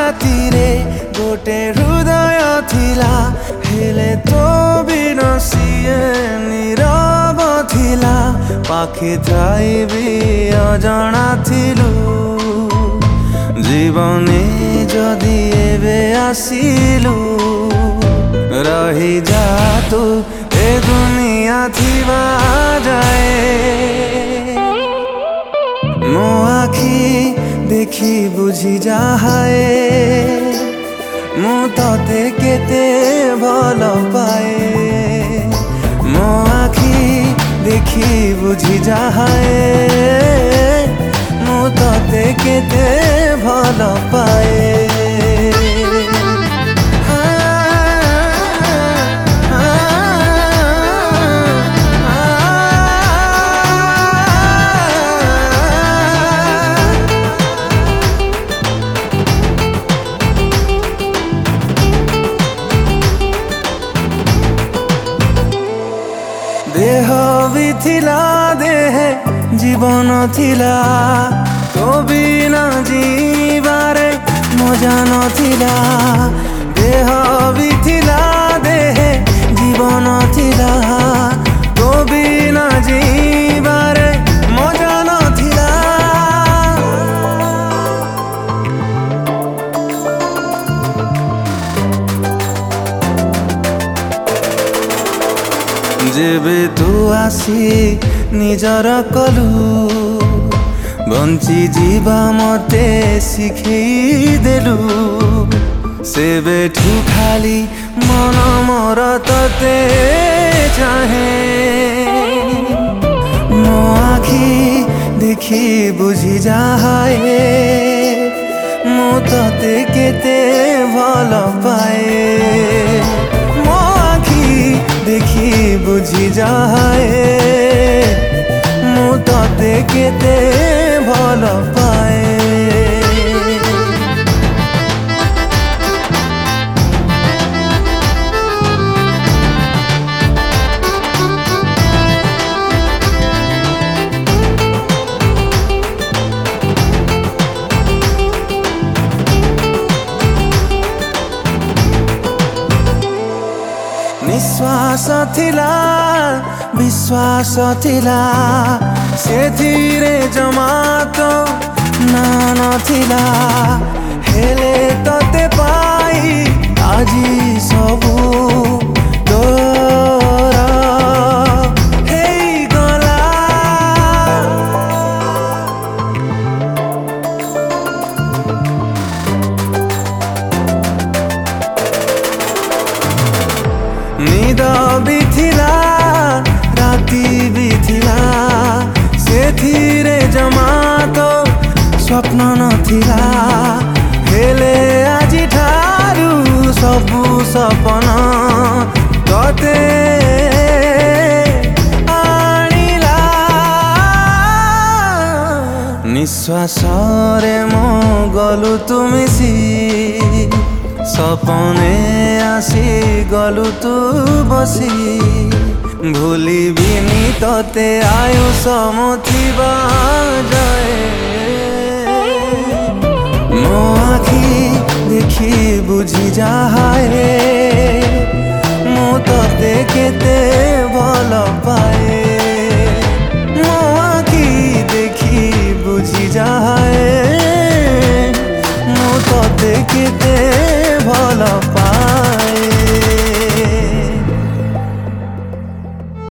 छातीरे गोटे हृदय थिला हेले तो बिन सिए नीरव थिला पाखे थाई भी अजणा थिलु जीवने जदि एबे आसिलु रही जा तू ए दुनिया थिबा जाए मो आखि देखी बुझी जाए मु तते केते भल पाए मो आखि देखी बुझी जाए मु तते केते भल पाए देह भी थिला देह जीवन थिला तो बिना जीवारे मजा नथिला देह भी थिला देह जीवन थिला तो बिना जीवारे मजा नथिला जेबे तू आसी निजर कलु बंची जीवा मते शिखई देलु सेबेठू खाली मन मोर तते चाहे मो आखि देखी बुझी जाए मु तते केते भल पाए मो आखि देखी बुझी जाए मु तते केते भल पाए निश्वास थिला विश्वास थिला सेथिरे जमा तो ना नथिला हेले तते पाई आजी सबू तोर हेई गला निद भी थिला राती भी थिला सेथिरे जमा तो स्वप्न नथिला हेले आजी ठारू सबु सपन तते आनिला निश्वास रे मो गलु तु मिसी सपने आसी गलु तू बसी भूली बिनी तते आयुष मुथिबा जाए मो आखि देखी बुझी जाए मु तते केते भल पाए मो आखि देखी बुझी जाए मु तते केते भल पाए।